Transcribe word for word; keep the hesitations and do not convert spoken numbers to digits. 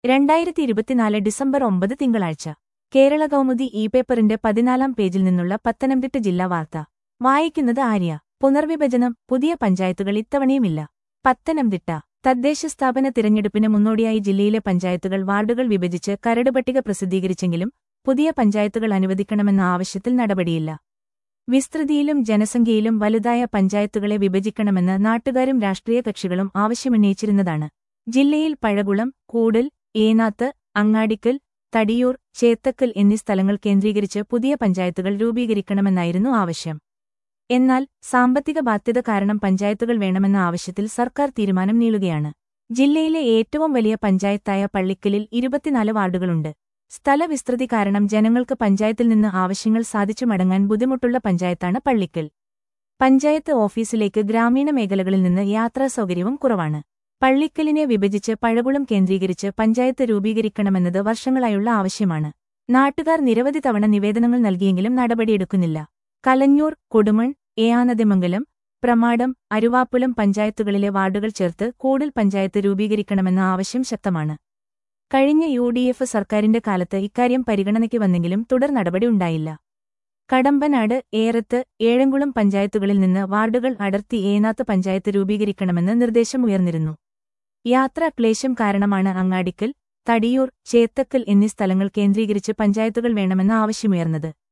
രണ്ടായിരത്തി ഇരുപത്തിനാല് ഡിസംബർ ഒമ്പത് തിങ്കളാഴ്ച കേരള കൗമുദി ഇ പേപ്പറിന്റെ പതിനാലാം പേജിൽ നിന്നുള്ള പത്തനംതിട്ട ജില്ലാ വാർത്ത വായിക്കുന്നത് ആര്യ. പുനർവിഭജനം, പുതിയ പഞ്ചായത്തുകൾ ഇത്തവണയുമില്ല. പത്തനംതിട്ട തദ്ദേശ സ്ഥാപന തിരഞ്ഞെടുപ്പിന് മുന്നോടിയായി ജില്ലയിലെ പഞ്ചായത്തുകൾ വാർഡുകൾ വിഭജിച്ച് കരട് പട്ടിക പ്രസിദ്ധീകരിച്ചെങ്കിലും പുതിയ പഞ്ചായത്തുകൾ അനുവദിക്കണമെന്ന ആവശ്യത്തിൽ നടപടിയില്ല. വിസ്തൃതിയിലും ജനസംഖ്യയിലും വലുതായ പഞ്ചായത്തുകളെ വിഭജിക്കണമെന്ന് നാട്ടുകാരും രാഷ്ട്രീയ കക്ഷികളും ആവശ്യമുന്നയിച്ചിരുന്നതാണ്. ജില്ലയിൽ പഴകുളം, കൂടൽ, ഏനാത്ത്, അങ്ങാടിക്കൽ, തടിയൂർ, ചേത്തക്കൽ എന്നീ സ്ഥലങ്ങൾ കേന്ദ്രീകരിച്ച് പുതിയ പഞ്ചായത്തുകൾ രൂപീകരിക്കണമെന്നായിരുന്നു ആവശ്യം. എന്നാൽ സാമ്പത്തിക ബാധ്യത കാരണം പഞ്ചായത്തുകൾ വേണമെന്ന ആവശ്യത്തിൽ സർക്കാർ തീരുമാനം നീളുകയാണ്. ജില്ലയിലെ ഏറ്റവും വലിയ പഞ്ചായത്തായ പള്ളിക്കലിൽ ഇരുപത്തിനാല് വാർഡുകളുണ്ട്. സ്ഥലവിസ്തൃതി കാരണം ജനങ്ങൾക്ക് പഞ്ചായത്തിൽ നിന്ന് ആവശ്യങ്ങൾ സാധിച്ചു മടങ്ങാൻ ബുദ്ധിമുട്ടുള്ള പഞ്ചായത്താണ് പള്ളിക്കൽ. പഞ്ചായത്ത് ഓഫീസിലേക്ക് ഗ്രാമീണ മേഖലകളിൽ നിന്ന് യാത്രാ സൗകര്യവും കുറവാണ്. പള്ളിക്കലിനെ വിഭജിച്ച് പഴകുളം കേന്ദ്രീകരിച്ച് പഞ്ചായത്ത് രൂപീകരിക്കണമെന്നത് വർഷങ്ങളായുള്ള ആവശ്യമാണ്. നാട്ടുകാർ നിരവധി തവണ നിവേദനങ്ങൾ നൽകിയെങ്കിലും നടപടിയെടുക്കുന്നില്ല. കലഞ്ഞൂർ, കൊടുമൺ, ഏയാനദിമംഗലം, പ്രമാടം, അരുവാപ്പുലം പഞ്ചായത്തുകളിലെ വാർഡുകൾ ചേർത്ത് കൂടൽ പഞ്ചായത്ത് രൂപീകരിക്കണമെന്ന ആവശ്യം ശക്തമാണ്. കഴിഞ്ഞ യു ഡി എഫ് സർക്കാരിന്റെ കാലത്ത് ഇക്കാര്യം പരിഗണനയ്ക്ക് വന്നെങ്കിലും തുടർ നടപടി ഉണ്ടായില്ല. കടമ്പനാട്, ഏറത്ത്, ഏഴംകുളം പഞ്ചായത്തുകളിൽ നിന്ന് വാർഡുകൾ അടർത്തി ഏനാത്ത് പഞ്ചായത്ത് രൂപീകരിക്കണമെന്ന് നിർദ്ദേശമുയർന്നിരുന്നു. യാത്രാ ക്ലേശം കാരണമാണ് അങ്ങാടിക്കൽ, തടിയൂർ, ചേത്തക്കൽ എന്നീ സ്ഥലങ്ങൾ കേന്ദ്രീകരിച്ച് പഞ്ചായത്തുകൾ വേണമെന്ന ആവശ്യമുയർന്നത്.